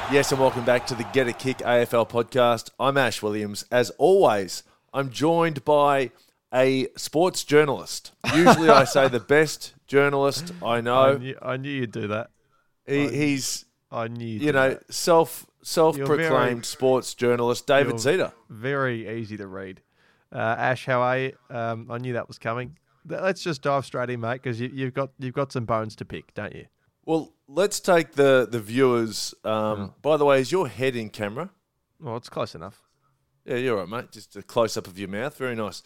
Yes, and welcome back to the Get a Kick AFL podcast. I'm Ash Williams. As always, I'm joined by a sports journalist. Usually I say the best journalist I know. I knew you'd do that. He's, I knew you'd you do know, that. self-proclaimed sports journalist, David Zeta. Very easy to read. Ash, how are you? I knew that was coming. Let's just dive straight in, mate, because you've got some bones to pick, don't you? Well, let's take the viewers. By the way, is your head in camera? Well, it's close enough. Yeah, you're right, mate. Just a close-up of your mouth. Very nice.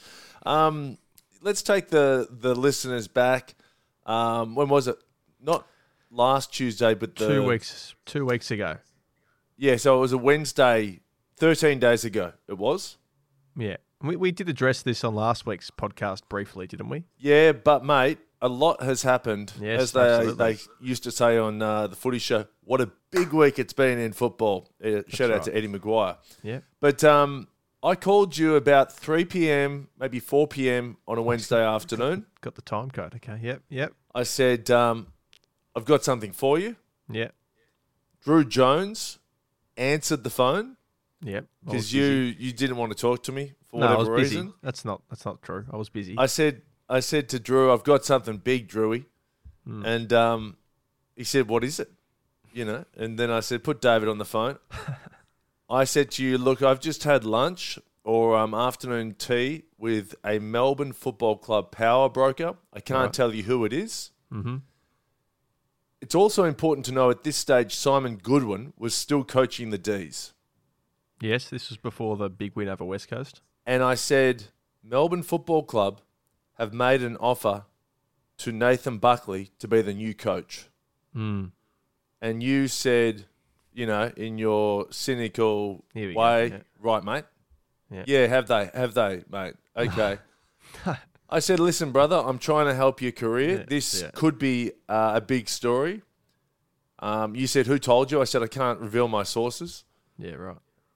Let's take the listeners back. When was it? Not last Tuesday, but 2 weeks. 2 weeks ago. Yeah, so it was a Wednesday, 13 days ago. It was. Yeah, we did address this on last week's podcast briefly, didn't we? Yeah, but mate, a lot has happened. Yes, as absolutely. they used to say on the Footy Show. What a big week it's been in football. Shout out to Eddie Maguire. Yeah. But I called you about 3 p.m, maybe 4 p.m. on a Wednesday afternoon. Got the time code. Okay. Yep. I said, I've got something for you. Yeah. Drew Jones answered the phone Yep. because you didn't want to talk to me for I whatever was busy. reason. That's not true. I was busy. I said to Drew, I've got something big, Drewy. And he said, what is it? You know, and then I said, put David on the phone. I said to you, look, I've just had lunch or afternoon tea with a Melbourne Football Club power broker. I can't tell you who it is. Mm-hmm. It's also important to know at this stage, Simon Goodwin was still coaching the D's. Yes, this was before the big win over West Coast. And I said, Melbourne Football Club have made an offer to Nathan Buckley to be the new coach. Mm. And you said, you know, in your cynical Here we way, go, yeah. right, mate? Yeah. Yeah, have they, mate? Okay. I said, listen, brother, I'm trying to help your career. Yeah, This yeah. could be a big story. You said, who told you? I said, I can't reveal my sources. Yeah, right.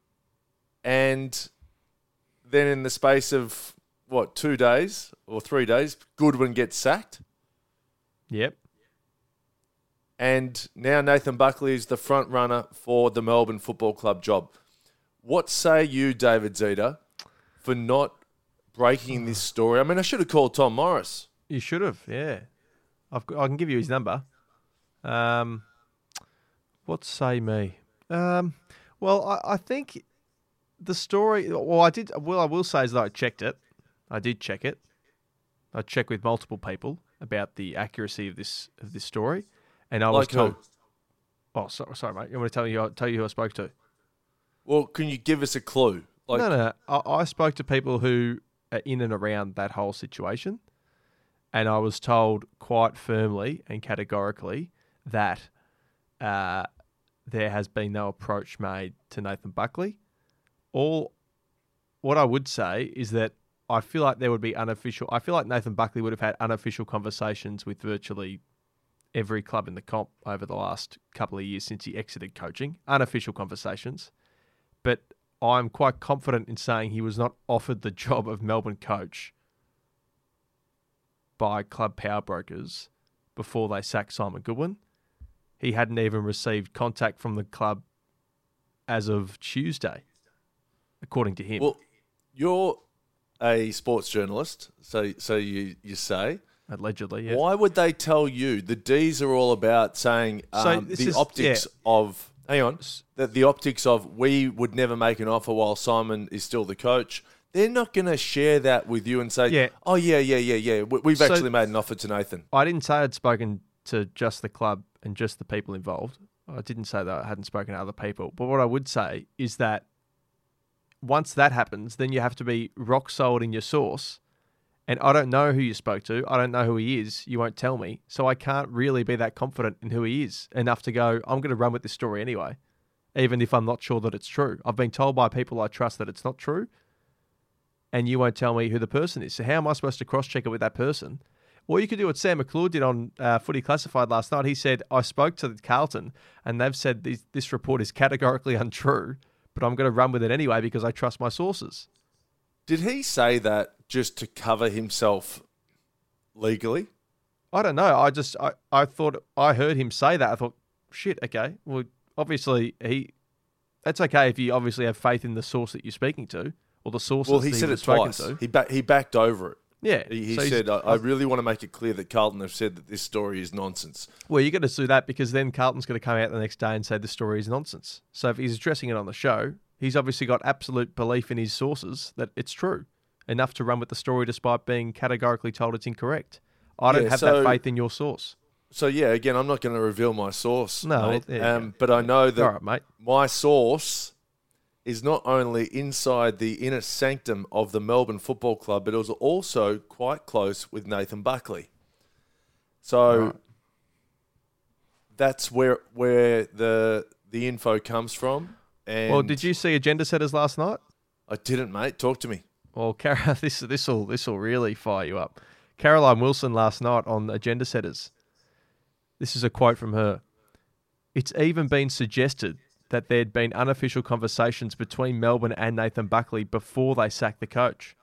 And then in the space of, 2 days or 3 days, Goodwin gets sacked. Yep. And now Nathan Buckley is the front runner for the Melbourne Football Club job. What say you, David Zeta, for not breaking this story? I mean, I should have called Tom Morris. You should have, yeah. I can give you his number. What say me? Well, I think the story. Well, I will say is that I checked it. I did check it. I checked with multiple people about the accuracy of this story, and I was told. Who? Oh, sorry, mate. You want me to tell you who I spoke to? Well, can you give us a clue? No. I spoke to people who are in and around that whole situation, and I was told quite firmly and categorically that there has been no approach made to Nathan Buckley. What I would say is that I feel like there would be unofficial. I feel like Nathan Buckley would have had unofficial conversations with virtually every club in the comp over the last couple of years since he exited coaching. Unofficial conversations. But I'm quite confident in saying he was not offered the job of Melbourne coach by club power brokers before they sacked Simon Goodwin. He hadn't even received contact from the club as of Tuesday, according to him. Well, you're a sports journalist, so you say. Allegedly, yeah. Why would they tell you? The D's are all about saying the optics of... Hang on. The optics of we would never make an offer while Simon is still the coach. They're not going to share that with you and say, Yeah. oh, yeah. We've actually made an offer to Nathan. I didn't say I'd spoken to just the club and just the people involved. I didn't say that I hadn't spoken to other people. But what I would say is that once that happens, then you have to be rock solid in your source. And I don't know who you spoke to. I don't know who he is. You won't tell me. So I can't really be that confident in who he is enough to go, I'm going to run with this story anyway, even if I'm not sure that it's true. I've been told by people I trust that it's not true, and you won't tell me who the person is. So how am I supposed to cross-check it with that person? Or you could do what Sam McClure did on Footy Classified last night. He said, I spoke to Carlton, and they've said this report is categorically untrue, but I'm going to run with it anyway because I trust my sources. Did he say that just to cover himself legally? I don't know. I thought I heard him say that. I thought, shit, okay. Well, obviously that's okay if you obviously have faith in the source that you're speaking to or the sources. Well, he that said was it spoken twice. to. He backed over it. Yeah. He So said, I really want to make it clear that Carlton have said that this story is nonsense. Well, you're going to do that because then Carlton's going to come out the next day and say the story is nonsense. So if he's addressing it on the show, he's obviously got absolute belief in his sources that it's true, enough to run with the story despite being categorically told it's incorrect. I don't have that faith in your source. So, yeah, again, I'm not going to reveal my source, No, mate. But I know that all right, mate. my source is not only inside the inner sanctum of the Melbourne Football Club, but it was also quite close with Nathan Buckley. So that's where the info comes from. And Well, did you see Agenda Setters last night? I didn't, mate. Talk to me. Well, this will really fire you up. Caroline Wilson last night on Agenda Setters. This is a quote from her. It's even been suggested that there'd been unofficial conversations between Melbourne and Nathan Buckley before they sacked the coach.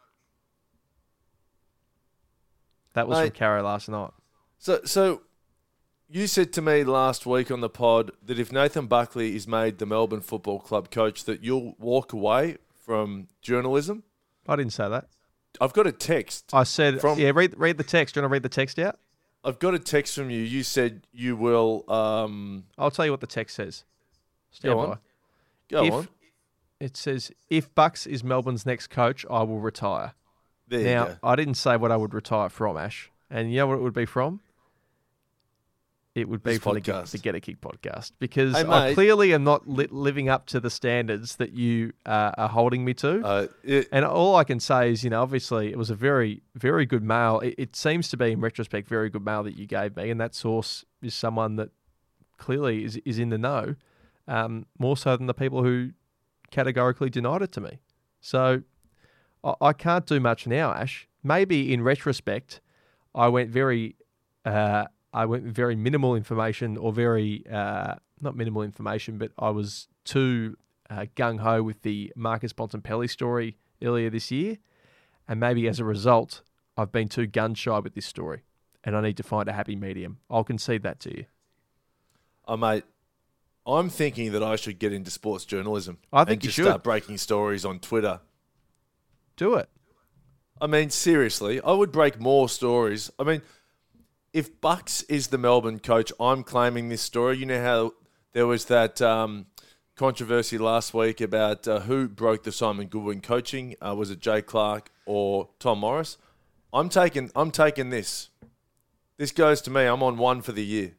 That was from Caro last night. So you said to me last week on the pod that if Nathan Buckley is made the Melbourne Football Club coach, that you'll walk away from journalism. I didn't say that. I've got a text. I said, read the text. Do you want to read the text out? I've got a text from you. You said you will... I'll tell you what the text says. Go on. It says, if Bucks is Melbourne's next coach, I will retire. There now, you go. I didn't say what I would retire from, Ash. And you know what it would be from? It would be from the Get a Kick podcast. Because I clearly am not living up to the standards that you are holding me to. And all I can say is, obviously it was a very, very good mail. It seems to be, in retrospect, very good mail that you gave me. And that source is someone that clearly is in the know. More so than the people who categorically denied it to me. So I can't do much now, Ash. Maybe in retrospect, I went very minimal information, or very not minimal information, but I was too gung ho with the Marcus Bontempelli story earlier this year, and maybe as a result, I've been too gun shy with this story, and I need to find a happy medium. I'll concede that to you. Oh, mate. I'm thinking that I should get into sports journalism. I think you should start breaking stories on Twitter. Do it. I mean, seriously, I would break more stories. I mean, if Bucks is the Melbourne coach, I'm claiming this story. You know how there was that controversy last week about who broke the Simon Goodwin coaching? Was it Jay Clark or Tom Morris? I'm taking this. This goes to me. I'm on one for the year.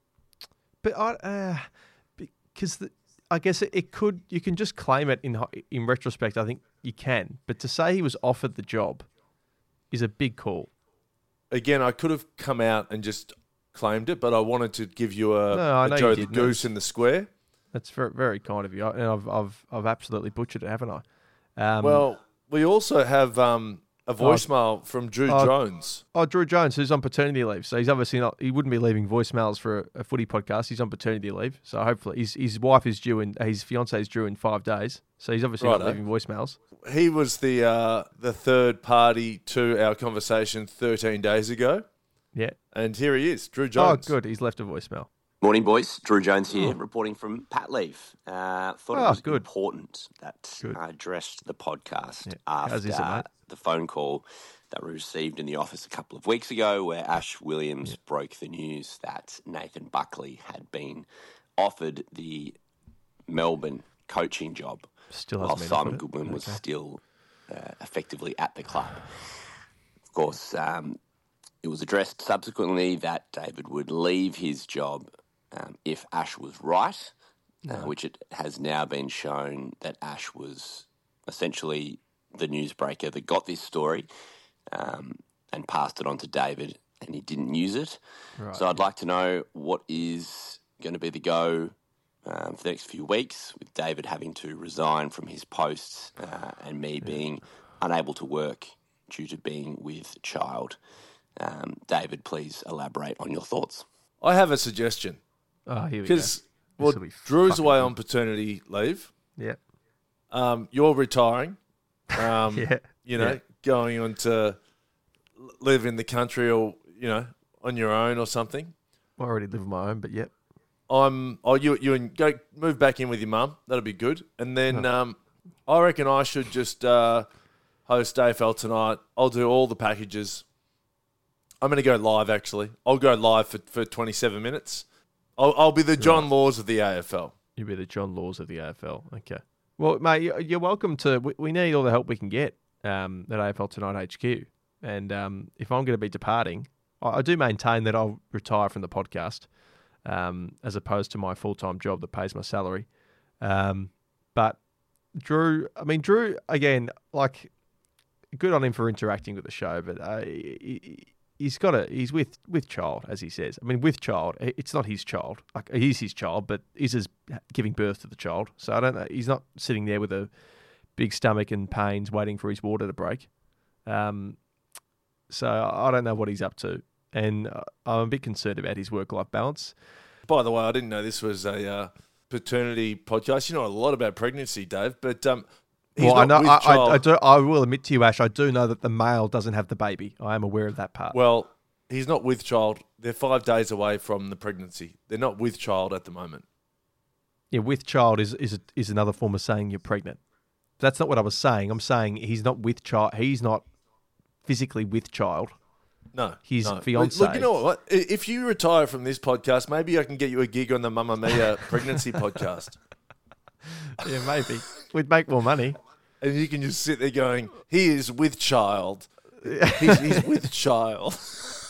But because I guess it could. You can just claim it in retrospect. I think you can. But to say he was offered the job is a big call. Again, I could have come out and just claimed it, but I wanted to give you a Joe the Goose in the square. That's very, very kind of you, and I've absolutely butchered it, haven't I? Well, we also have a voicemail from Drew Jones. Oh, Drew Jones, who's on paternity leave. So he's obviously not. He wouldn't be leaving voicemails for a footy podcast. He's on paternity leave. So hopefully his wife is due and his fiance is due in 5 days. So he's obviously not leaving voicemails. He was the third party to our conversation 13 days ago. Yeah. And here he is, Drew Jones. Oh, good. He's left a voicemail. Morning, boys. Drew Jones here, reporting from Pat Leave. Thought it was important that I addressed the podcast after the phone call that we received in the office a couple of weeks ago, where Ash Williams broke the news that Nathan Buckley had been offered the Melbourne coaching job, while Simon Goodwin was still effectively at the club. Of course, it was addressed subsequently that David would leave his job if Ash was right, which it has now been shown that Ash was essentially the newsbreaker that got this story and passed it on to David, and he didn't use it. Right. So I'd like to know what is going to be the go for the next few weeks, with David having to resign from his posts and me being unable to work due to being with child. David, please elaborate on your thoughts. I have a suggestion. Oh, here we go. Drew's away on paternity leave. Yeah. You're retiring. Going on to live in the country or, on your own or something. I already live on my own, but yep. you and go move back in with your mum. That'll be good. And then I reckon I should just host AFL tonight. I'll do all the packages. I'm going to go live, actually. I'll go live for 27 minutes. I'll be the John Laws of the AFL. You'll be the John Laws of the AFL. Okay. Well, mate, you're welcome to... We need all the help we can get at AFL Tonight HQ. And if I'm going to be departing, I do maintain that I'll retire from the podcast as opposed to my full-time job that pays my salary. But Drew, again, like, good on him for interacting with the show, but he's with child, as he says. I mean, with child, it's not his child. Like, it is his child, but is giving birth to the child. So I don't know. He's not sitting there with a big stomach and pains waiting for his water to break. So I don't know what he's up to. And I'm a bit concerned about his work-life balance. By the way, I didn't know this was a paternity podcast. You know a lot about pregnancy, Dave, but well, I know. I will admit to you, Ash, I do know that the male doesn't have the baby. I am aware of that part. Well, he's not with child. They're 5 days away from the pregnancy. They're not with child at the moment. Yeah, with child is another form of saying you're pregnant. That's not what I was saying. I'm saying he's not with child. He's not physically with child. No, his fiance. Look, you know what? If you retire from this podcast, maybe I can get you a gig on the Mamma Mia pregnancy podcast. Yeah, maybe. We'd make more money. And you can just sit there going, he is with child. He's with child.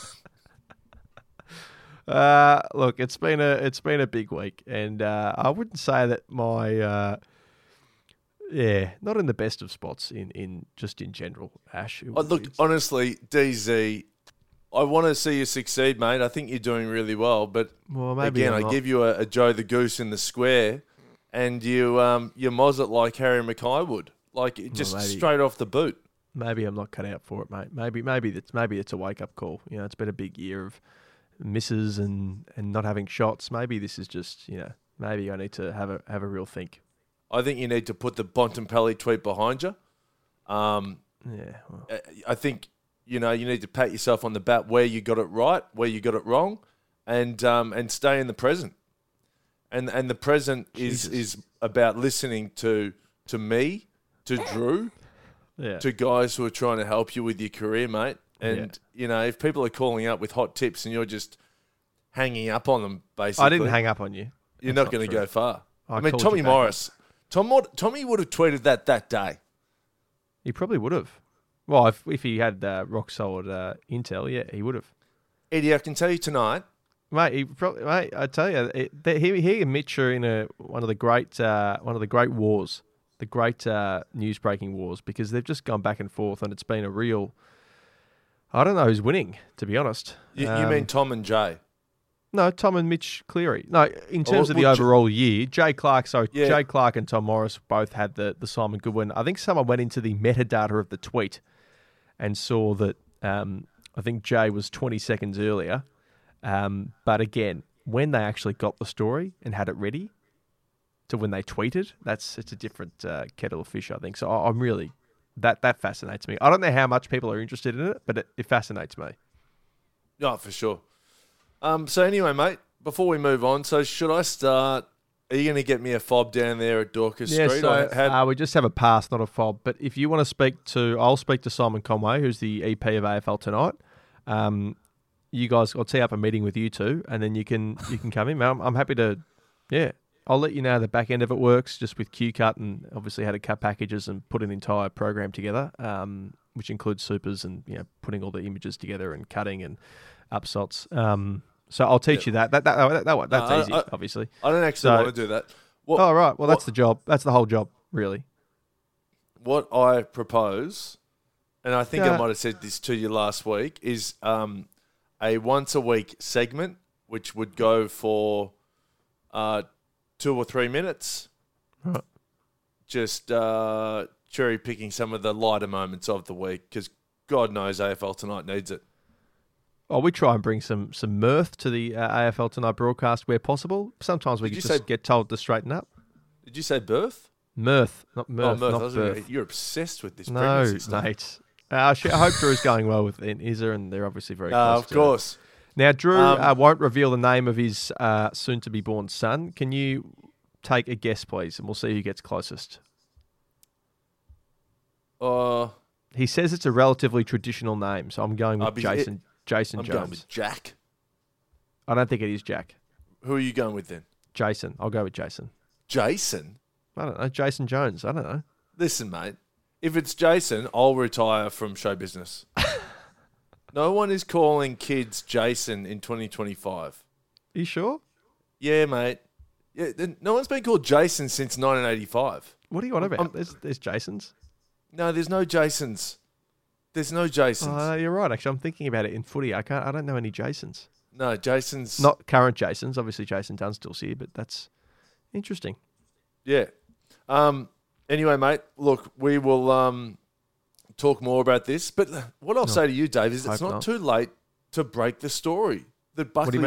Look, it's been a big week, and I wouldn't say that my not in the best of spots in general, Ash. Look, honestly, DZ, I want to see you succeed, mate. I think you're doing really well, but again, I give you a Joe the Goose in the square, and you moz it like Harry Mackay would, like just straight off the boot. Maybe I'm not cut out for it, mate. Maybe it's a wake up call. You know, it's been a big year of misses and not having shots. Maybe this is just, maybe I need to have a real think. I think you need to put the Bontempelli tweet behind you. I think you need to pat yourself on the back where you got it right, where you got it wrong, and stay in the present. And the present is about listening to me, to Drew, to guys who are trying to help you with your career, mate. And if people are calling up with hot tips and you're just hanging up on them, basically, I didn't hang up on you. You're not going to go far. I mean, Tommy Morris. Tommy would have tweeted that day. He probably would have. Well, if he had rock solid intel, yeah, he would have. Eddie, I can tell you tonight, mate. I tell you, he and Mitch are in one of the great wars, the great news breaking wars, because they've just gone back and forth, and it's been a real. I don't know who's winning, to be honest. You mean Tom and Jay? No, Tom and Mitch Cleary. No, in terms of the overall year, Jay Clark and Tom Morris both had the Simon Goodwin. I think someone went into the metadata of the tweet and saw that I think Jay was 20 seconds earlier. But again, when they actually got the story and had it ready to when they tweeted, it's a different kettle of fish, I think. So I'm really... That fascinates me. I don't know how much people are interested in it, but it fascinates me. Yeah, for sure. So anyway, mate, before we move on, so should I start? Are you going to get me a fob down there at Dorcas Street? So we just have a pass, not a fob. But if you want to speak to, I'll speak to Simon Conway, who's the EP of AFL Tonight. You guys, I'll tee up a meeting with you two, and then you can come in. I'm happy to, I'll let you know the back end of it works, just with Q-Cut and obviously how to cut packages and put an entire program together, which includes supers and putting all the images together and cutting and upsots. So I'll teach you that. That's easy, obviously. I don't actually want to do that. Right. Well, that's the job. That's the whole job, really. What I propose, and I think I might have said this to you last week, is a once-a-week segment, which would go for 2 or 3 minutes. Right. Just cherry-picking some of the lighter moments of the week, because God knows AFL Tonight needs it. Oh, we try and bring some mirth to the AFL Tonight broadcast where possible. Sometimes we just get told to straighten up. Did you say birth? Mirth, not mirth. Oh, mirth. Not birth. You're obsessed with this pregnancy stuff. No, mate. I hope Drew's going well with Isa, and they're obviously very close. Of course. Now, Drew won't reveal the name of his soon-to-be-born son. Can you take a guess, please, and we'll see who gets closest? He says it's a relatively traditional name, so I'm going with Jason Jones. I'm going with Jack. I don't think it is Jack. Who are you going with then? Jason. I'll go with Jason. Jason? I don't know. Jason Jones. I don't know. Listen, mate. If it's Jason, I'll retire from show business. No one is calling kids Jason in 2025. You sure? Yeah, mate. Yeah, no one's been called Jason since 1985. What are you on about? There's Jasons. No, there's no Jasons. There's no Jasons. You're right. Actually, I'm thinking about it in footy. I don't know any Jasons. No, Jasons. Not current Jasons. Obviously, Jason Dunstall's here, but that's interesting. Yeah. Anyway, mate, look, we will talk more about this. But what I'll say to you, Dave, is it's not too late to break the story that Buckley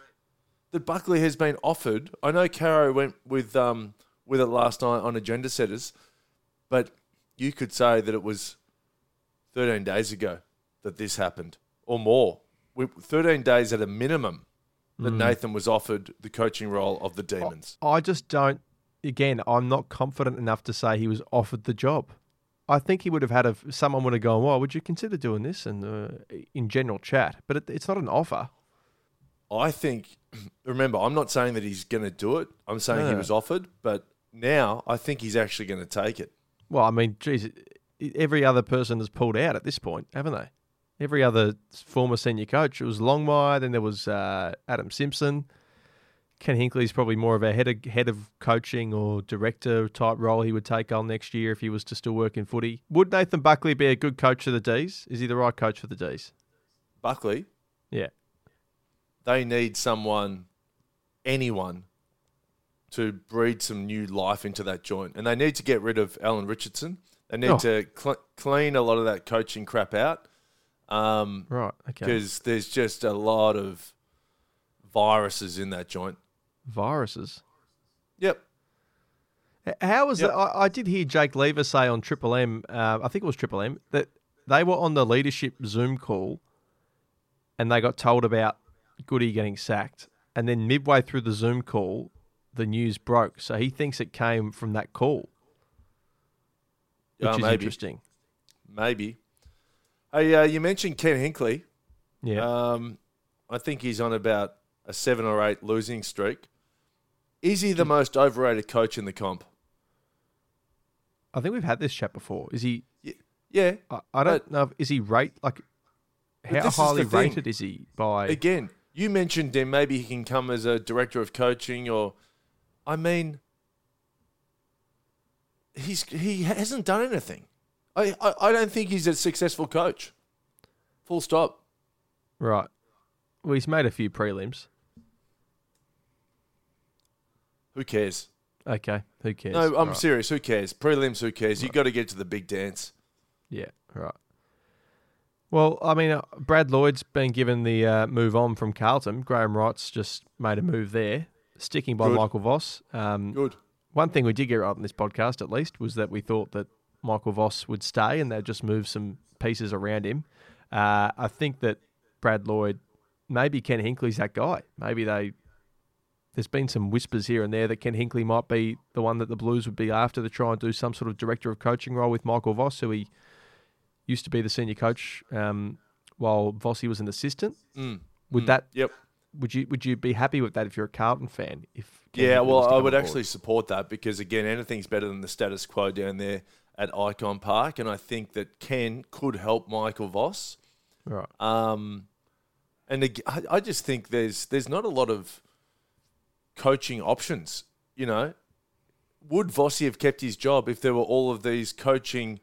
has been offered. I know Caro went with it last night on Agenda Setters, but you could say that it was 13 days ago that this happened, or more. 13 days at a minimum that Nathan was offered the coaching role of the Demons. I just don't. Again, I'm not confident enough to say he was offered the job. I think he would have had someone would have gone, well, would you consider doing this? And in general chat, but it's not an offer. I think, remember, I'm not saying that he's going to do it. I'm saying he was offered, but now I think he's actually going to take it. Well, I mean, geez, every other person has pulled out at this point, haven't they? Every other former senior coach. It was Longmire, then there was Adam Simpson. Ken Hinkley's probably more of a head of coaching or director type role he would take on next year if he was to still work in footy. Would Nathan Buckley be a good coach for the Ds? Is he the right coach for the Ds? Buckley? Yeah. They need anyone, to breathe some new life into that joint. And they need to get rid of Alan Richardson. They need to clean a lot of that coaching crap out. Right, okay. Because there's just a lot of viruses in that joint. Viruses? Yep. How was it? I did hear Jake Lever say on Triple M, I think it was Triple M, that they were on the leadership Zoom call and they got told about Goody getting sacked. And then midway through the Zoom call, the news broke. So he thinks it came from that call, which is interesting. Maybe. Hey, you mentioned Ken Hinkley. Yeah. I think he's on about a 7 or 8 losing streak. Is he the most overrated coach in the comp? I think we've had this chat before. Is he? Yeah. I don't know. Is he how highly rated is he by? Again, you mentioned him. Maybe he can come as a director of coaching, or, I mean, he hasn't done anything. I don't think he's a successful coach. Full stop. Right. Well, he's made a few prelims. Who cares? Okay, who cares? No, I'm serious. Who cares? Prelims, who cares? Right. You've got to get to the big dance. Yeah, right. Well, I mean, Brad Lloyd's been given the move on from Carlton. Graham Wright's just made a move there, sticking by Michael Voss. Good. One thing we did get right on this podcast, at least, was that we thought that Michael Voss would stay and they'd just move some pieces around him. I think that Brad Lloyd, maybe Ken Hinkley's that guy. Maybe there's been some whispers here and there that Ken Hinkley might be the one that the Blues would be after to try and do some sort of director of coaching role with Michael Voss, who he used to be the senior coach while Vossi was an assistant. Yep. Would you be happy with that if you're a Carlton fan? I would actually support that because, again, anything's better than the status quo down there at Icon Park, and I think that Ken could help Michael Voss. Right. And I just think there's not a lot of coaching options. You know, would Vossi have kept his job if there were all of these coaching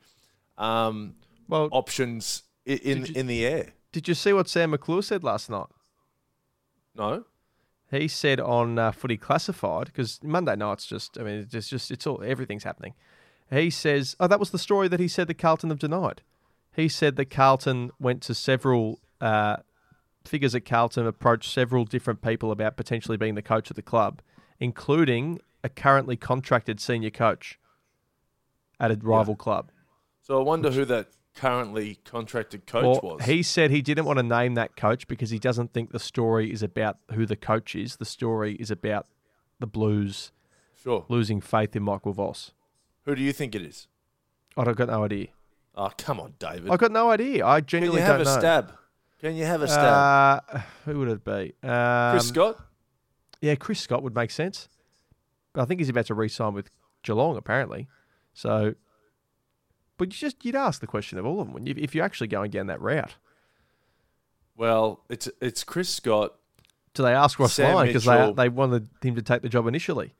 options in the air? Did you see what Sam McClure said last night? No. He said on Footy Classified, because Monday night's everything's happening. He says, that was the story that he said that Carlton have denied. He said that Carlton went to several figures at Carlton, approached several different people about potentially being the coach of the club, including a currently contracted senior coach at a rival club. So I wonder who that currently contracted coach was. He said he didn't want to name that coach because he doesn't think the story is about who the coach is. The story is about the Blues losing faith in Michael Voss. Who do you think it is? I've got no idea. Oh, come on, David. I've got no idea. I genuinely don't know. Can you have a stab? Who would it be? Chris Scott? Yeah, Chris Scott would make sense. But I think he's about to re-sign with Geelong, apparently. So, but you'd ask the question of all of them if you're actually going down that route. Well, it's Chris Scott. Do they ask Ross Lyon because they wanted him to take the job initially?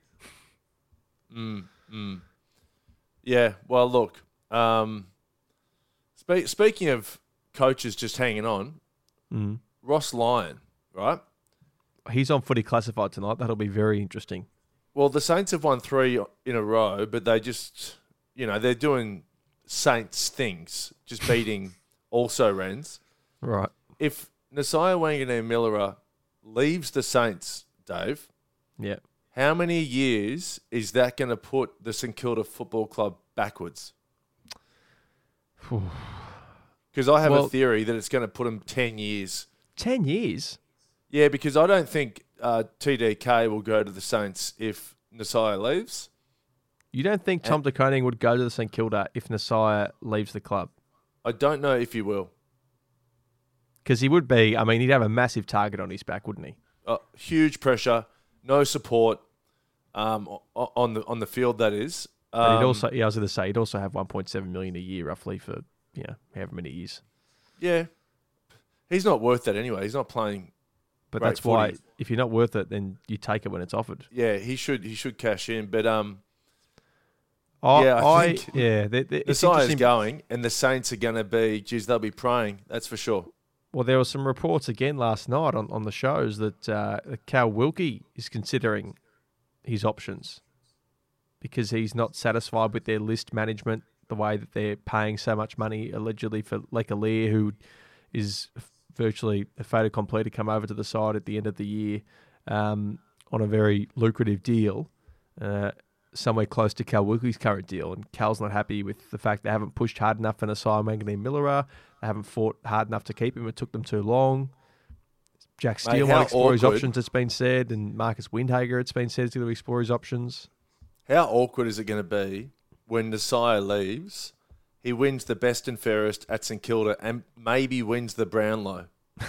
Yeah. Well, look. Speaking of coaches just hanging on, Ross Lyon, right? He's on Footy Classified tonight. That'll be very interesting. Well, the Saints have won 3 in a row, but they just, they're doing Saints things, just beating also Rens. Right. If Nasiah Wanganeen-Milera leaves the Saints, Dave, how many years is that going to put the St Kilda Football Club backwards? Because I have a theory that it's going to put them 10 years. 10 years? Yeah, because I don't think TDK will go to the Saints if Nasiah leaves. You don't think Tom De Koning would go to the St Kilda if Nasiah leaves the club? I don't know if he will. Because he would be, he'd have a massive target on his back, wouldn't he? Huge pressure, no support on the field, that is. And I was going to say, he'd also have $1.7 million a year roughly for, however many years. Yeah. He's not worth that anyway. He's not playing. But that's why, if you're not worth it, then you take it when it's offered. Yeah, he should cash in. But I think Nasiah's going, and the Saints are going to be, they'll be praying. That's for sure. Well, there were some reports again last night on the shows that Cal Wilkie is considering his options because he's not satisfied with their list management, the way that they're paying so much money allegedly for Lecalier, who is virtually a fait accompli to come over to the side at the end of the year on a very lucrative deal, somewhere close to Cal Wilkie's current deal. And Cal's not happy with the fact they haven't pushed hard enough for Nasiah Wanganeen-Milera. They haven't fought hard enough to keep him. It took them too long. Jack Steele might explore his options, it's been said, and Marcus Windhager, it's been said, is going to explore his options. How awkward is it going to be when Nasiah leaves, he wins the best and fairest at St Kilda and maybe wins the Brownlow?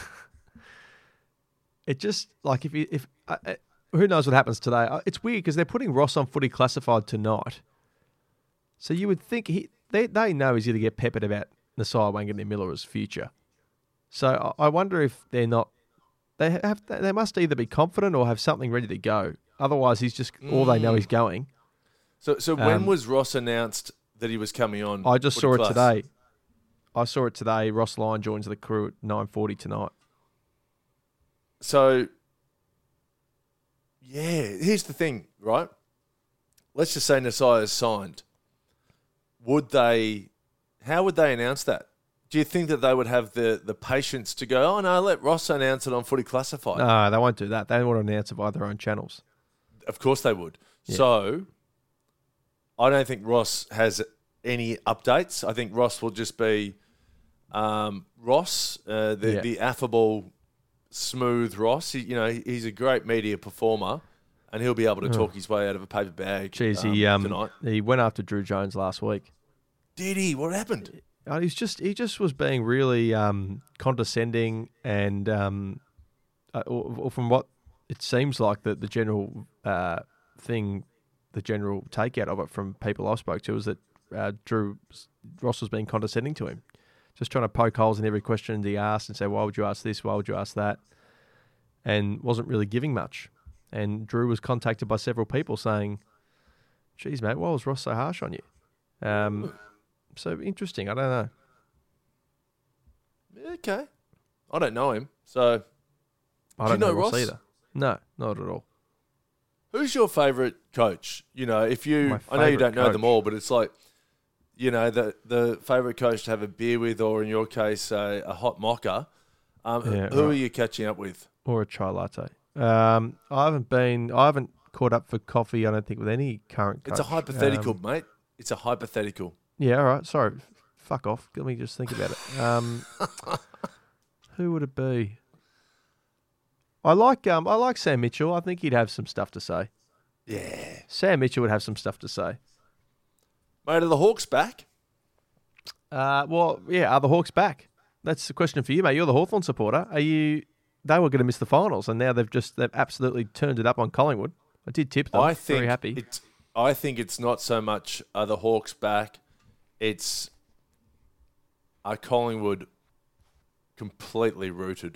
It just, if who knows what happens today? It's weird because they're putting Ross on Footy Classified tonight. So you would think they know he's going to get peppered about Nasiah Wanganeen-Milera's future. So I wonder if they're not. They must either be confident or have something ready to go. Otherwise, he's just all they know he's going. So when was Ross announced that he was coming on? I just saw it today. Ross Lyon joins the crew at 9:40 tonight. So, yeah, here's the thing, right? Let's just say Nasiah is signed. How would they announce that? Do you think that they would have the patience to go, oh, no, let Ross announce it on Footy Classified? No, they won't do that. They want to announce it via their own channels. Of course they would. Yeah. So, I don't think Ross has any updates. I think Ross will just be Ross, the affable, smooth Ross. He's a great media performer, and he'll be able to talk his way out of a paper bag. Jeez, he went after Drew Jones last week. Did he? What happened? He just was being really condescending, and or from what it seems like the general thing, the general takeout of it from people I spoke to was that Ross was being condescending to him, just trying to poke holes in every question he asked and say, why would you ask this? Why would you ask that? And wasn't really giving much. And Drew was contacted by several people saying, geez, mate, why was Ross so harsh on you? So interesting. I don't know. Okay. I don't know him, so... I don't know Ross either. No, not at all. Who's your favourite coach? If you... I know you don't know them all, but it's like, the favourite coach to have a beer with, or in your case, a hot mocha. Who are you catching up with? Or a chai latte. I haven't caught up for coffee, I don't think, with any current coach. It's a hypothetical, mate. It's a hypothetical. Yeah, all right. Sorry. Fuck off. Let me just think about it. Who would it be? I like Sam Mitchell. I think he'd have some stuff to say. Yeah. Sam Mitchell would have some stuff to say. Mate, are the Hawks back? Are the Hawks back? That's the question for you, mate. You're the Hawthorn supporter. They were going to miss the finals, and now they've absolutely turned it up on Collingwood. I did tip them. Very happy. I think it's not so much are the Hawks back. It's are Collingwood completely rooted.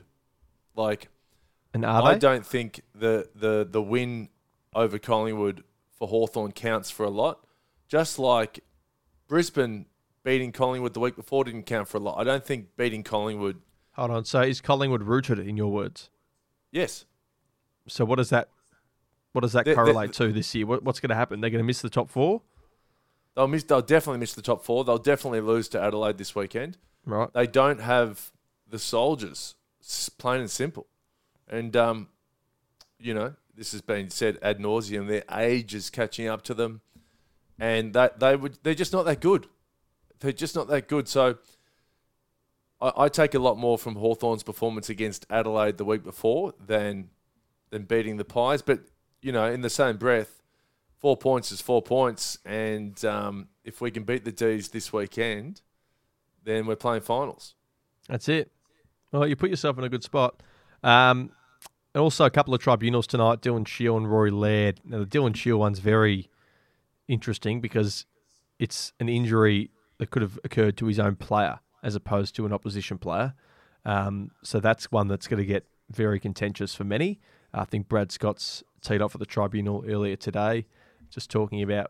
And are I they? don't think the win over Collingwood for Hawthorn counts for a lot. Just like Brisbane beating Collingwood the week before didn't count for a lot. I don't think beating Collingwood... Hold on. So is Collingwood rooted in your words? Yes. So what does that correlate to this year? What's going to happen? They're going to miss the top four? They'll definitely miss the top four. They'll definitely lose to Adelaide this weekend. Right. They don't have the soldiers, plain and simple. And, this has been said ad nauseum. Their age is catching up to them. And they're just not that good. They're just not that good. So I take a lot more from Hawthorn's performance against Adelaide the week before than beating the Pies. But, in the same breath, 4 points is 4 points. And if we can beat the D's this weekend, then we're playing finals. That's it. Well, you put yourself in a good spot. And also a couple of tribunals tonight, Dylan Shiel and Rory Laird. Now, the Dylan Shiel one's very interesting because it's an injury that could have occurred to his own player as opposed to an opposition player. So that's one that's going to get very contentious for many. I think Brad Scott's teed off at the tribunal earlier today, just talking about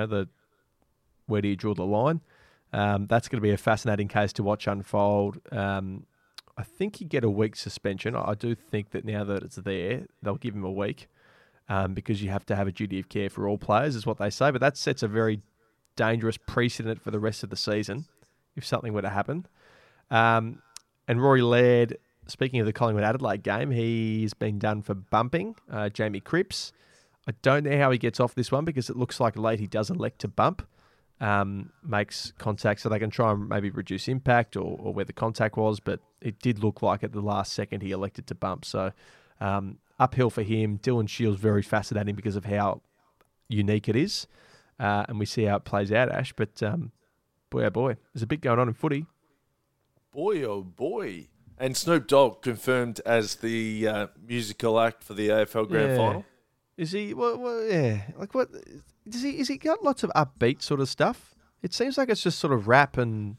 where do you draw the line. That's going to be a fascinating case to watch unfold. I think he'd get a week's suspension. I do think that now that it's there, they'll give him a week because you have to have a duty of care for all players, is what they say. But that sets a very dangerous precedent for the rest of the season if something were to happen. And Rory Laird, speaking of the Collingwood-Adelaide game, he's been done for bumping Jamie Cripps. I don't know how he gets off this one because it looks like late he does elect to bump. Makes contact so they can try and maybe reduce impact or where the contact was, but it did look like at the last second he elected to bump. So uphill for him. Dylan Shiel's very fascinating because of how unique it is, and we see how it plays out, Ash. But boy, oh boy, there's a bit going on in footy. Boy, oh boy. And Snoop Dogg confirmed as the musical act for the AFL Grand Final. Is he? Well, yeah. Like what? Is he got lots of upbeat sort of stuff? It seems like it's just sort of rap and.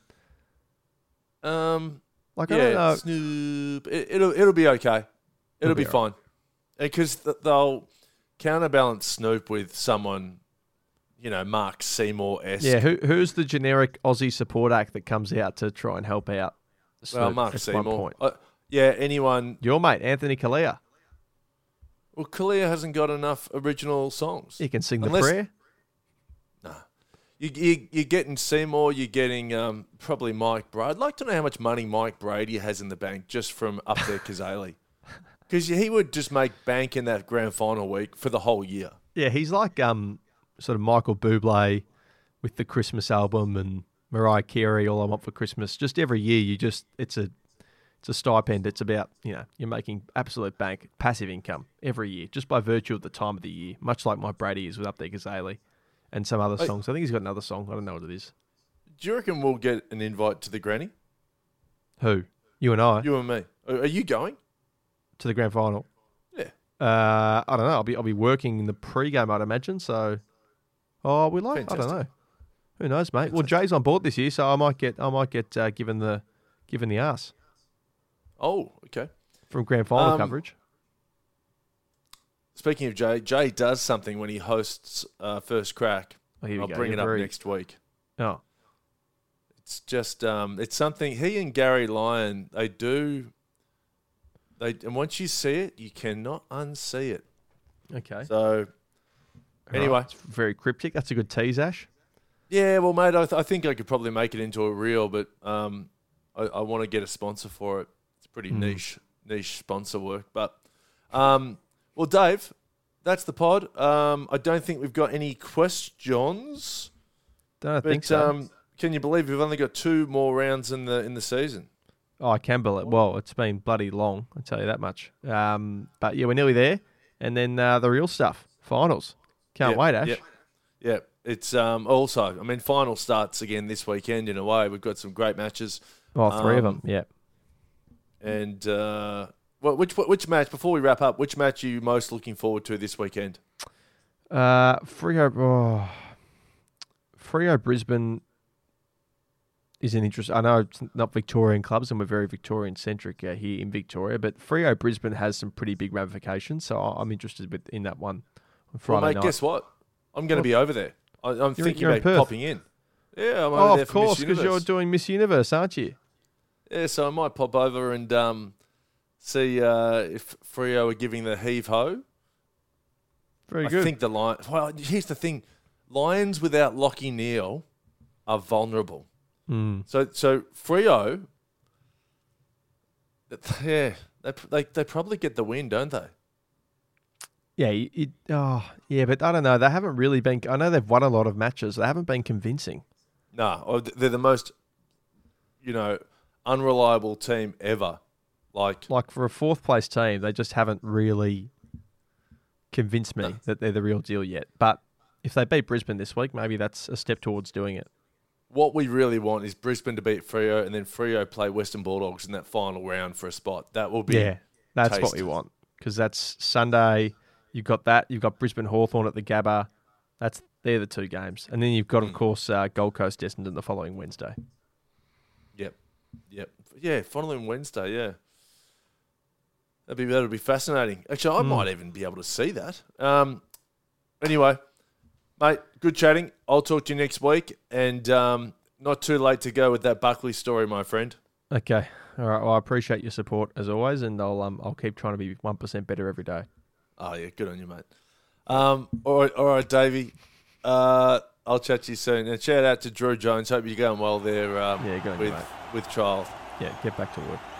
I don't know. Snoop. It'll be okay. It'll be fine, because they'll counterbalance Snoop with someone, Mark Seymour-esque. Yeah. Who's the generic Aussie support act that comes out to try and help out Snoop? Well, Mark Seymour. Anyone. Your mate Anthony Kalia. Well, Kalia hasn't got enough original songs. He can sing the prayer. No. You're getting Seymour, you're getting probably Mike Brady. I'd like to know how much money Mike Brady has in the bank just from up there Kazali. Because he would just make bank in that grand final week for the whole year. Yeah, he's like sort of Michael Bublé with the Christmas album and Mariah Carey, All I Want for Christmas. Just every year, it's a stipend. It's about, you're making absolute bank, passive income every year, just by virtue of the time of the year, much like Mike Brady is with Up There Gazali and some other songs. I think he's got another song. I don't know what it is. Do you reckon we'll get an invite to the granny? Who? You and I? You and me. Are you going? To the grand final? Yeah. I don't know. I'll be working in the pre-game, I'd imagine. So, we like. Fantastic. I don't know. Who knows, mate? Fantastic. Well, Jay's on board this year, so I might get given the arse. Oh, okay. From grand final coverage. Speaking of Jay does something when he hosts First Crack. I'll bring it up next week. Oh. It's just, it's something, he and Gary Lyon, they do, and once you see it, you cannot unsee it. Okay. So, anyway. It's very cryptic. That's a good tease, Ash. Yeah, well, mate, I think I could probably make it into a reel, but I want to get a sponsor for it. It's pretty niche sponsor work. But, well, Dave, that's the pod. I don't think we've got any questions. Don't think so. Can you believe we've only got 2 more rounds in the season? Oh, I can believe. Well, it's been bloody long. I tell you that much. But yeah, we're nearly there. And then the real stuff, finals. Can't wait, Ash. Yeah. It's also, I mean, final starts again this weekend in a way. We've got some great matches. Oh, 3 of them. Yeah. And which match? Before we wrap up, which match are you most looking forward to this weekend? Freo Brisbane is an interest. I know it's not Victorian clubs, and we're very Victorian centric here in Victoria, but Freo Brisbane has some pretty big ramifications. So I'm interested in that one on Friday night. Guess what? I'm going to be over there. I'm thinking about popping in. Yeah, I'm over there for Miss Universe. Of course, because you're doing Miss Universe, aren't you? Yeah, so I might pop over and see if Freo are giving the heave-ho. Very good. I think the Lions... Well, here's the thing. Lions without Lachie Neale are vulnerable. So Freo... Yeah, they probably get the win, don't they? Yeah, but I don't know. They haven't really been... I know they've won a lot of matches. They haven't been convincing. No, they're the most, unreliable team ever. Like for a 4th place team, they just haven't really convinced me that they're the real deal yet. But if they beat Brisbane this week, maybe that's a step towards doing it. What we really want is Brisbane to beat Freo and then Freo play Western Bulldogs in that final round for a spot. That will be that's what we want. Because that's Sunday. You've got that. You've got Brisbane Hawthorn at the Gabba. They're the 2 games. And then you've got, of course, Gold Coast Essendon the following Wednesday. Yep. Yeah, following Wednesday, yeah. That'll be fascinating. Actually, I might even be able to see that. Anyway, mate, good chatting. I'll talk to you next week. And not too late to go with that Buckley story, my friend. Okay. All right. Well, I appreciate your support as always, and I'll keep trying to be 1% better every day. Oh, yeah. Good on you, mate. All right, Davey. I'll chat to you soon. And shout out to Drew Jones. Hope you're going well there good on you, mate. with trial. Yeah, get back to work.